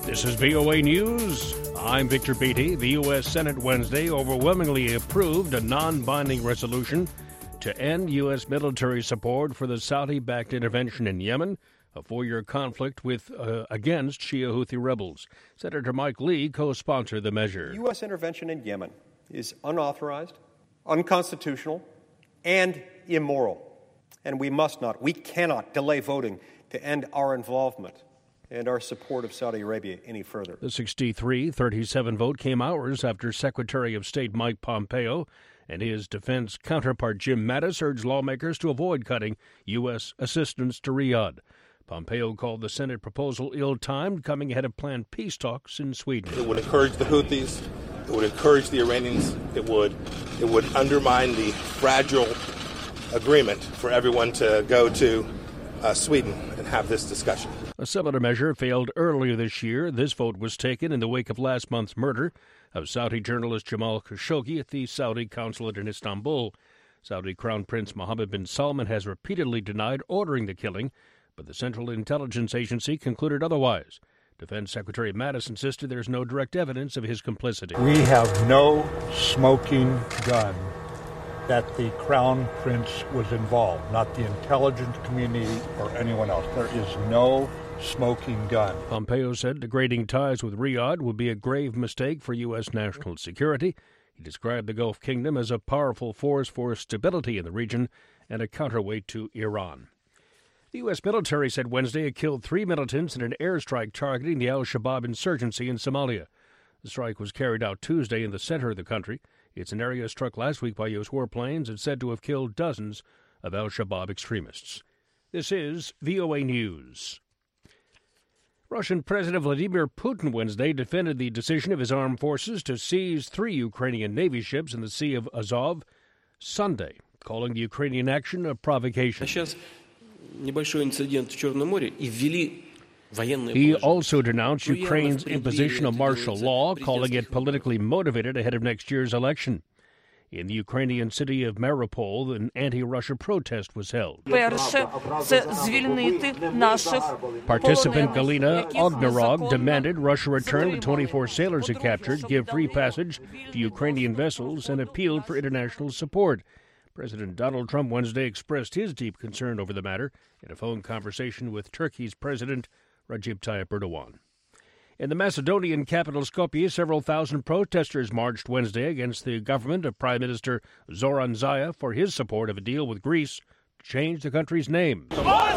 This is VOA News. I'm Victor Beatty. The U.S. Senate Wednesday overwhelmingly approved a non-binding resolution to end U.S. military support for the Saudi-backed intervention in Yemen, a 4-year conflict against Shia Houthi rebels. Senator Mike Lee co-sponsored the measure. U.S. intervention in Yemen is unauthorized, unconstitutional, and immoral. And we cannot delay voting to end our involvement and our support of Saudi Arabia any further. The 63-37 vote came hours after Secretary of State Mike Pompeo and his defense counterpart Jim Mattis urged lawmakers to avoid cutting U.S. assistance to Riyadh. Pompeo called the Senate proposal ill-timed, coming ahead of planned peace talks in Sweden. It would encourage the Houthis. It would encourage the Iranians. It would undermine the fragile agreement for everyone to go to Sweden and have this discussion. A similar measure failed earlier this year. This vote was taken in the wake of last month's murder of Saudi journalist Jamal Khashoggi at the Saudi consulate in Istanbul. Saudi Crown Prince Mohammed bin Salman has repeatedly denied ordering the killing, but the Central Intelligence Agency concluded otherwise. Defense Secretary Mattis insisted there's no direct evidence of his complicity. We have no smoking gun that the Crown Prince was involved, not the intelligence community or anyone else. There is no smoking gun. Pompeo said degrading ties with Riyadh would be a grave mistake for U.S. national security. He described the Gulf Kingdom as a powerful force for stability in the region and a counterweight to Iran. The U.S. military said Wednesday it killed 3 militants in an airstrike targeting the al-Shabaab insurgency in Somalia. The strike was carried out Tuesday in the center of the country. It's an area struck last week by U.S. warplanes and said to have killed dozens of al-Shabaab extremists. This is VOA News. Russian President Vladimir Putin Wednesday defended the decision of his armed forces to seize 3 Ukrainian Navy ships in the Sea of Azov Sunday, calling the Ukrainian action a provocation. He also denounced Ukraine's imposition of martial law, calling it politically motivated ahead of next year's election. In the Ukrainian city of Mariupol, an anti-Russia protest was held. Participant Galina Ognarov demanded Russia return the 24 sailors it captured, give free passage to Ukrainian vessels, and appealed for international support. President Donald Trump Wednesday expressed his deep concern over the matter in a phone conversation with Turkey's President Recep Tayyip Erdogan. In the Macedonian capital Skopje, several thousand protesters marched Wednesday against the government of Prime Minister Zoran Zaev for his support of a deal with Greece to change the country's name.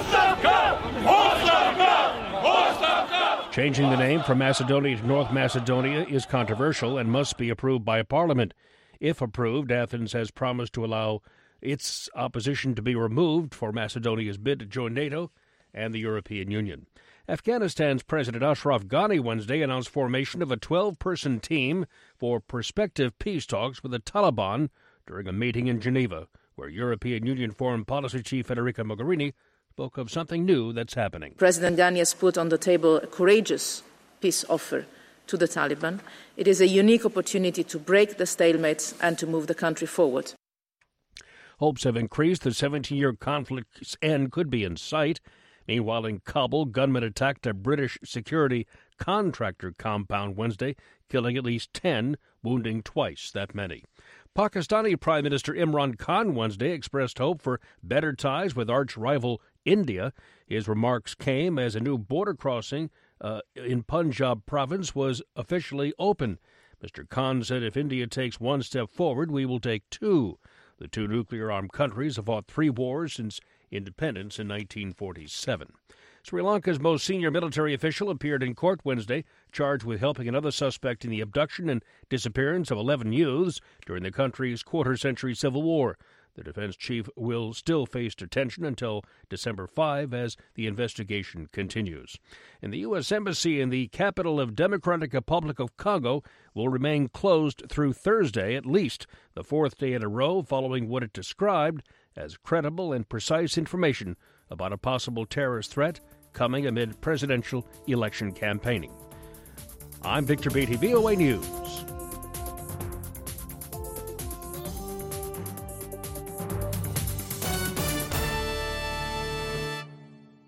Changing the name from Macedonia to North Macedonia is controversial and must be approved by Parliament. If approved, Athens has promised to allow its opposition to be removed for Macedonia's bid to join NATO and the European Union. Afghanistan's President Ashraf Ghani Wednesday announced formation of a 12-person team for prospective peace talks with the Taliban during a meeting in Geneva, where European Union Foreign Policy Chief Federica Mogherini spoke of something new that's happening. President Ghani has put on the table a courageous peace offer to the Taliban. It is a unique opportunity to break the stalemates and to move the country forward. Hopes have increased the 17-year conflict's end could be in sight. Meanwhile, in Kabul, gunmen attacked a British security contractor compound Wednesday, killing at least 10, wounding twice that many. Pakistani Prime Minister Imran Khan Wednesday expressed hope for better ties with arch-rival India. His remarks came as a new border crossing in Punjab province was officially open. Mr. Khan said if India takes one step forward, we will take 2. The 2 nuclear-armed countries have fought 3 wars since independence in 1947. Sri Lanka's most senior military official appeared in court Wednesday, charged with helping another suspect in the abduction and disappearance of 11 youths during the country's quarter-century civil war. The defense chief will still face detention until December 5 as the investigation continues. And the U.S. Embassy in the capital of Democratic Republic of Congo will remain closed through Thursday, at least the 4th day in a row, following what it described as credible and precise information about a possible terrorist threat coming amid presidential election campaigning. I'm Victor Beatty, VOA News.